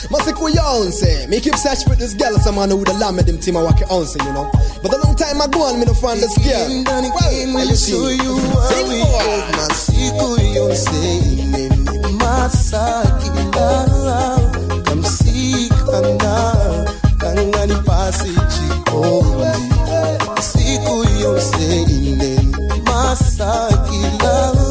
Masiku Yonse, me keep search for this girl, someone who would allow me them team I walk it on, you know. But a long time I go on, me no find this girl. Well, you see, Masiku Yonse, Masakila, Kamsikana, Kangani Pasi Chiko. Masiku Yonse, Masakila,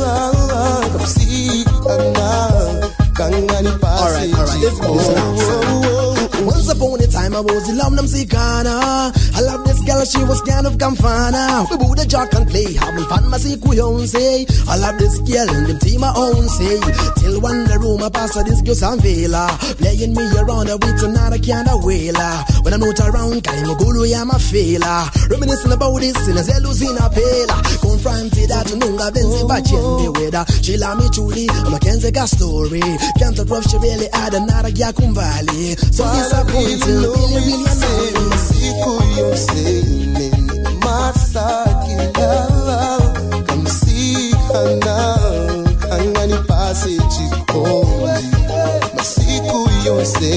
Kamsikana, Kangani Pasi Chiko. Once upon a time I was in Lamnam Sikana. I love this girl, she was kind of Kamfana. We would a jock and play, having fun, Masiku Yonse. I love this girl, and them team I own say. Till one the room I pass her this girl some vela. Playing me around her with another kind of whaler. When I'm not around, Kaimogulu I'm a failure. Reminiscing about this in a Zeluzina Pela. Confronted that to Nunga Benzi Bachendi weather. She love me truly, I'm a Kenzeka story. Can't approach she really had another Yakumbali. So disappointed, really annoying. Masiku Yonse, Masakila, Kamsikana, Kangani Pasi Chiko. Masiku Yonse,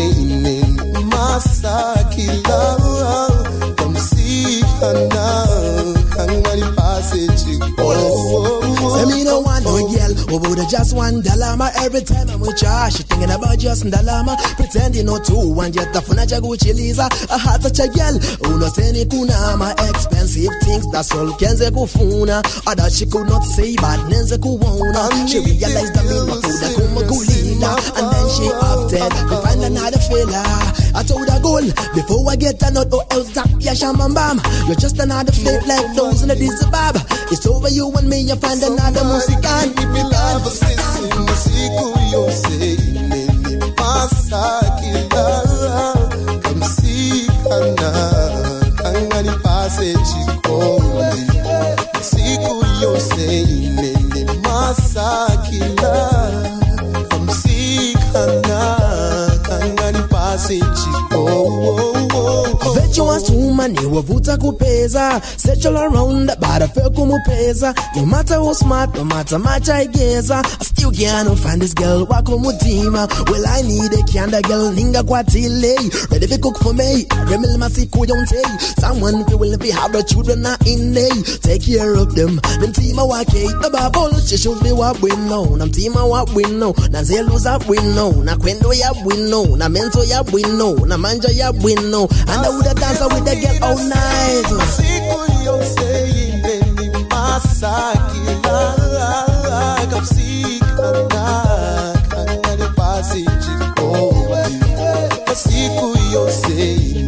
Masakila, Kamsikana, Kangani Pasi Chiko. Say me no want no girl over the just $1. Every time I'm with her, she thinking about just $1. Pretending not to want yet the funa jaguchi Lisa. A heart such a girl who no say ni kunama. Expensive things that's all kenze kufuna. Or that she could not say but nenze kuwona. She realized the mean makuda kumakulina. And then she opted to find another fella. I told her goal before I get a note or else that yasham bam. You're just another fake like those in the Disney Bab. It's over you and me, you find another musican. Masiku Yonse, Masakila, Kamsikana, Kangani Pasi Chiko. Masiku Yonse, Masakila, Kamsikana, Kangani Pasi Chiko. Virtuous woman, you will put a kupeza. Settle around, but I feel kumupeza. No matter how smart, no matter much I guess, I still can't find this girl. Wakumutima. Well, I need a kianda girl, ninga kwatile. Ready to cook for me. Remel Masiku Yonse. Someone who will be have the children not in day. Take care of them. Them team I walk the bubble. She should be what we know. Nam team I what we know. Na zelos up we know. Na kwendo ya we know. Na mento ya we know. Na manja ya we know. And I would have danced with the girl all night. Masiku Yonse, Masakila, Kamsikana, Kangani Pasi Chiko. Masiku Yonse,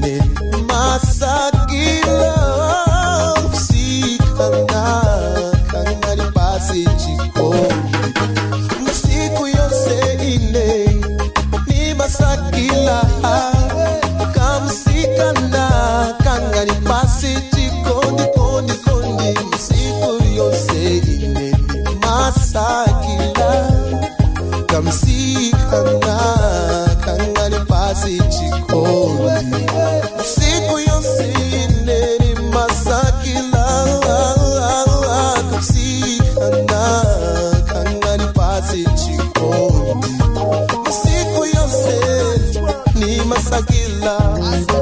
Masakila, Kamsikana, Kangani Pasi Chiko. Masiku Yonse, Masakila, Kamsikana, Kangani Pasi Chiko. Masiku Yonse, Masakila, Kamsikana, Kangani Pasi Chiko. Masiku Yonse, Masakila, Kamsikana, Kangani Pasi Chiko. Masiku Yonse, Masakila.